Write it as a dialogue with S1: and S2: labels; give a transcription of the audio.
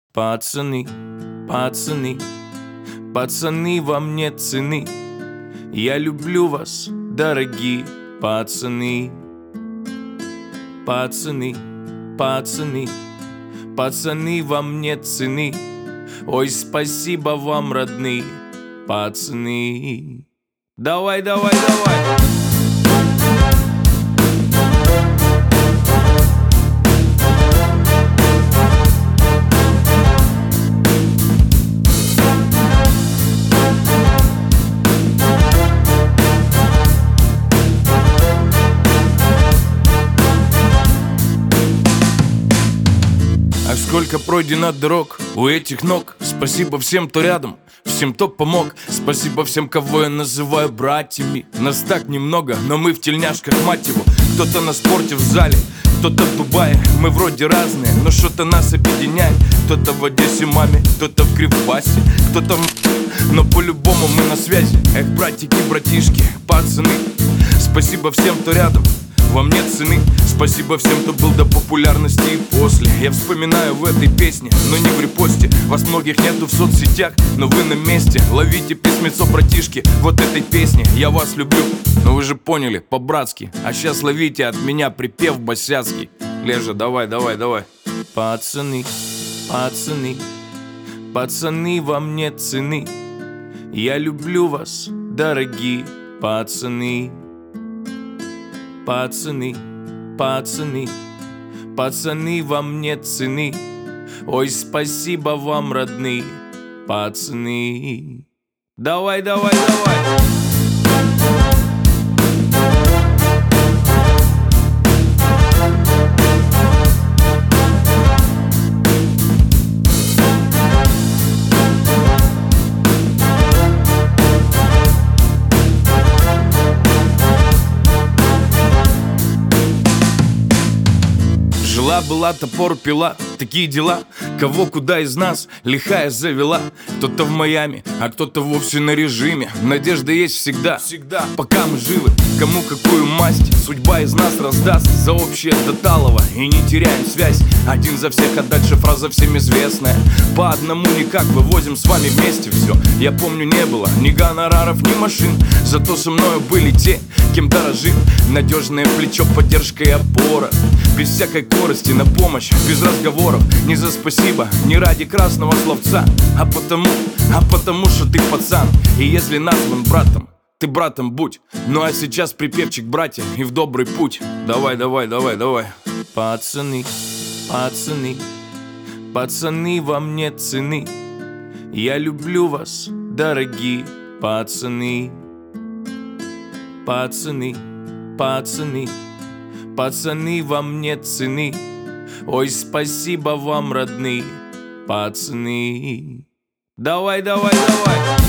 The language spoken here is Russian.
S1: Пацаны, пацаны, пацаны, вам нет цены. Я люблю вас, дорогие пацаны. Пацаны, пацаны, пацаны, вам нет цены. Ой, спасибо вам, родные пацаны. Давай, давай, давай. Ах, сколько пройдено дорог у этих ног. Спасибо всем, кто рядом, всем, кто помог. Спасибо всем, кого я называю братьями. Нас так немного, но мы в тельняшках, мать его. Кто-то на спорте в зале, кто-то в Дубае. Мы вроде разные, но что-то нас объединяет. Кто-то в Одессе маме, кто-то в Кривбасе, кто-то но по-любому мы на связи. Эх, братики, братишки, пацаны, спасибо всем, кто рядом, вам нет цены. Спасибо всем, кто был до популярности и после. Я вспоминаю в этой песне, но не в репосте. Вас многих нету в соцсетях, но вы на месте. Ловите письмецо, братишки, вот этой песни. Я вас люблю, но вы же поняли, по-братски. А сейчас ловите от меня припев босяцкий. Лежа, давай, давай, давай. Пацаны, пацаны, пацаны, вам нет цены. Я люблю вас, дорогие пацаны. Пацаны, пацаны, пацаны, вам нет цены. Ой, спасибо вам, родные пацаны. Давай, давай, давай. Жила-была, топор пила, такие дела. Кого куда из нас лихая завела. Кто-то в Майами, а кто-то вовсе на режиме. Надежда есть всегда, всегда, пока мы живы. Кому какую масть судьба из нас раздаст. За общее до талого и не теряем связь. Один за всех, а дальше фраза всем известная. По одному никак вывозим с вами вместе все. Я помню, не было ни гонораров, ни машин. Зато со мною были те, кем дорожим. Надежное плечо, поддержка и опора. Без всякой корости на помощь, без разговоров. Не за спасибо, не ради красного словца, а потому что ты пацан. И если назван братом, ты братом будь. Ну а сейчас припевчик, братья, и в добрый путь. Давай, давай, давай, давай. Пацаны, пацаны, пацаны, вам нет цены. Я люблю вас, дорогие пацаны. Пацаны, пацаны, пацаны, вам нет цены. Ой, спасибо вам, родные пацаны. Давай, давай, давай.